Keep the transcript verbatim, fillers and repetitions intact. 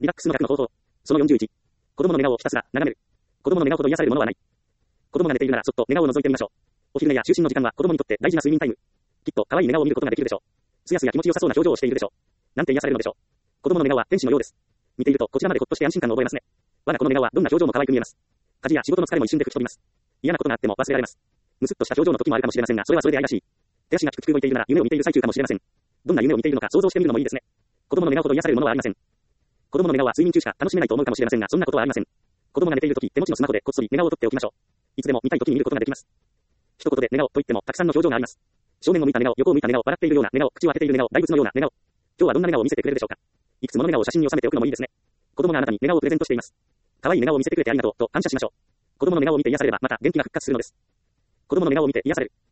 リラックスの学の方法。そのよんじゅういち。子供の寝顔をひたすら眺める。子供の寝顔ほど癒されるものはない。子供が寝ているならそっと寝顔を覗いてみましょう。お昼寝や就寝の時間は子供にとって大事な睡眠タイム。きっと可愛い寝顔を見ることができるでしょう。すやすや気持ちよさそうな表情をしているでしょう。なんて癒されるのでしょう。子供の寝顔は天使のようです。見ているとこちらまでほっとして安心感を覚えますね。我が子の寝顔はどんな表情も可愛く見えます。家事や仕事の疲れも一瞬で吹き飛びます。嫌なことがあっても忘れられます。むすっとした表情の時もあるかもしれませんが、それはそれで愛らしい。手足がピクピク動いているなら夢を見ている最中かもしれません。どんな夢を見ているのか想像してみるのもいいですね。子供の寝顔ほど癒されるものはありません。子供の寝顔は睡眠中しか楽しめないと思うかもしれませんが、そんなことはありません。子供が寝ているとき、手持ちのスマホでこっそり寝顔を撮っておきましょう。いつでも見たいときに見ることができます。一言で寝顔と言ってもたくさんの表情があります。正面を向いた寝顔、横を向いた寝顔、笑っているような寝顔、口を開けている寝顔、大仏のような寝顔。今日はどんな寝顔を見せてくれるでしょうか。いくつもの寝顔を写真に収めておくのもいいですね。子供があなたに寝顔をプレゼントしています。可愛い寝顔を見せてくれてありがとうと感謝しましょう。子供の寝顔を見て癒されればまた元気が復活するのです。子供の寝顔を見て癒される。